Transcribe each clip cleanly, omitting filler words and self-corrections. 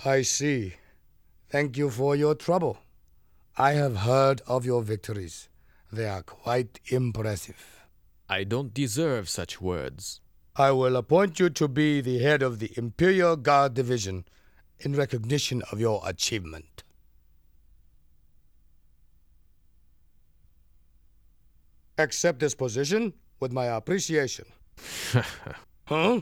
I see. Thank you for your trouble. I have heard of your victories. They are quite impressive. I don't deserve such words. I will appoint you to be the head of the Imperial Guard Division in recognition of your achievement. Accept this position with my appreciation. Huh?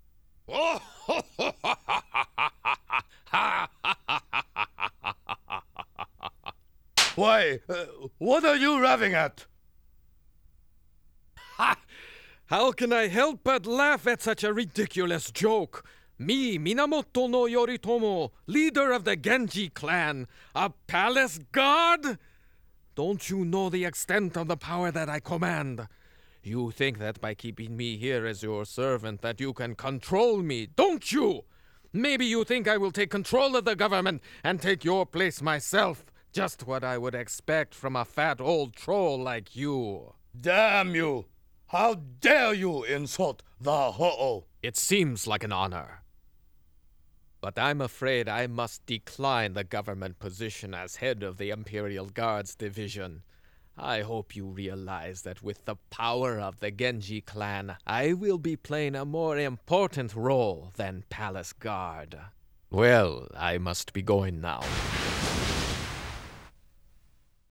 Why, what are you laughing at? How can I help but laugh at such a ridiculous joke? Me, Minamoto no Yoritomo, leader of the Genji clan, a palace guard? Don't you know the extent of the power that I command? You think that by keeping me here as your servant that you can control me, don't you? Maybe you think I will take control of the government and take your place myself. Just what I would expect from a fat old troll like you. Damn you! How dare you insult the Ho-Oh? It seems like an honor. But I'm afraid I must decline the government position as head of the Imperial Guards Division. I hope you realize that with the power of the Genji clan, I will be playing a more important role than Palace Guard. Well, I must be going now.